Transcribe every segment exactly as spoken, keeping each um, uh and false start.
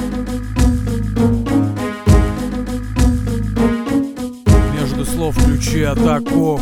Между слов ключи от оков.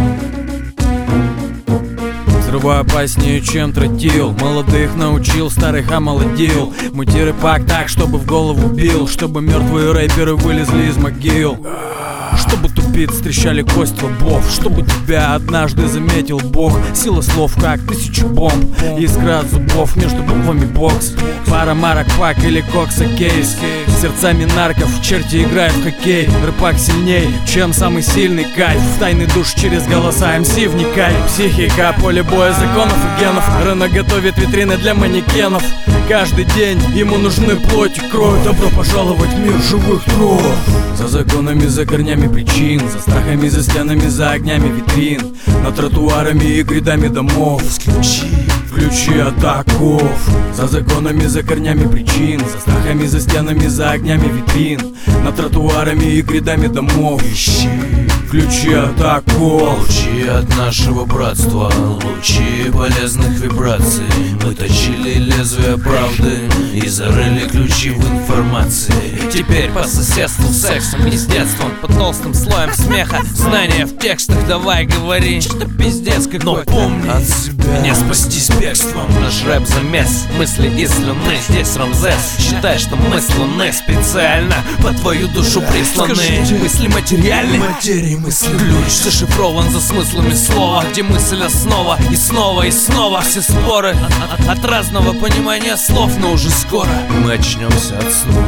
Взрываю опаснее, чем тротил. Молодых научил, старых омолодил. Мутируй пак так, чтобы в голову бил, чтобы мертвые рэперы вылезли из могил. Чтобы тупиц трещали кость лбов, чтобы тебя однажды заметил Бог. Сила слов, как тысяча бомб, искра от зубов между буквами бокс. Пара марок, пак или кокса кейс. Сердцами нарков черти играют в хоккей. Рэпак сильней, чем самый сильный кайф. В тайный душ через голоса эм си вникай. Психика, поле боя законов и генов. Рынок готовит витрины для манекенов. Каждый день ему нужны плоть и кровь. Добро пожаловать в мир живых тров. За законами, за корнями причин, за страхами, за стенами, за огнями витрин, над тротуарами и грядами домов. Ключи, ключи от оков. За законами, за корнями причин, за страхами, за стенами, за огнями витрин, над тротуарами и грядами домов. Ищи ключи от оков. Лучи от нашего братства, лучи полезных вибраций. Мы точили лезвие правды и зарыли ключи в информации. Теперь по соседству сексом и с детством, под толстым слоем смеха, знания в текстах давай говори. Что пиздец какой. Но помни, от себя не спастись бегством. Наш рэп замес, мысли и слюны. Здесь Рамзес, считай, что мы слоны специально по твою душу присланы. Скажите, мысли материальны, материи мысли. Ключ зашифрован за смыслами слова, где мысль основа. И снова, и снова все споры от, от, от разного понимания слов. Но уже скоро мы очнемся от снов.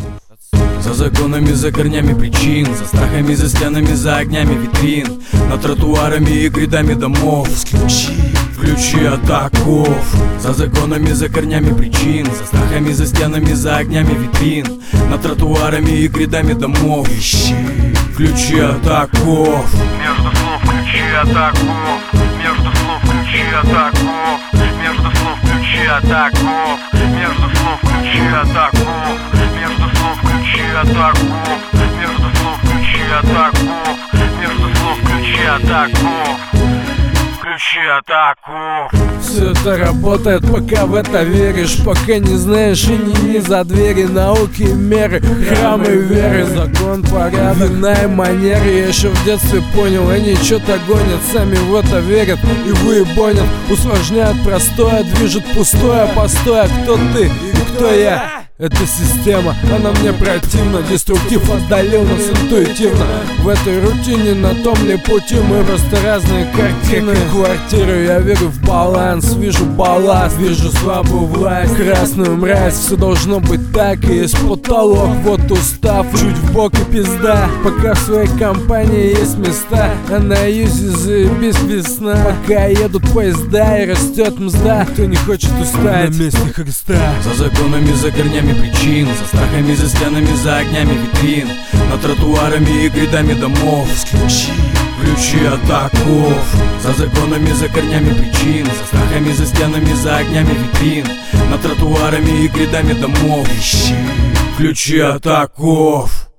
За законами, за корнями причин, за страхами, за стенами, за огнями витрин, над тротуарами и грядами домов. Ключи, ключи от оков. За законами, за корнями причин, за страхами, за стенами, за огнями витрин, над тротуарами и грядами домов. Ищи ключи от оков. Между слов ключи от оков. Между слов ключи от оков. Между слов ключи от оков. Между слов ключи от оков. Между слов ключи от оков. Между слов ключи от оков. Между слов ключи от оков. Ключи от оков. Все это работает, пока в это веришь, пока не знаешь и не, не за двери науки и меры, храмы веры, закон, порядок, вина и манеры. Я еще в детстве понял, они что-то гонят, сами в это верят и выебонят. Усложняют простое, движет пустое, постой, а кто ты и кто я? Это система, она мне противна. Деструктив отдалил нас интуитивно. В этой рутине, на том ли пути, мы просто разные картины. Квартиру я верю в баланс, вижу балласт, вижу слабую власть, красную мразь. Все должно быть так, и есть потолок. Вот устав, чуть в бок и пизда. Пока в своей компании есть места, а на юзе заебись весна. Пока едут поезда и растет мзда, кто не хочет устать на месте Христа. За законами, за корнями причин, за страхами, за стенами, за огнями витрин, над тротуарами и грядами домов. Ключи, ключи от оков. За законами, за корнями причин, за страхами, за стенами, за огнями витрин, над тротуарами и грядами домов. Ищи ключи от оков.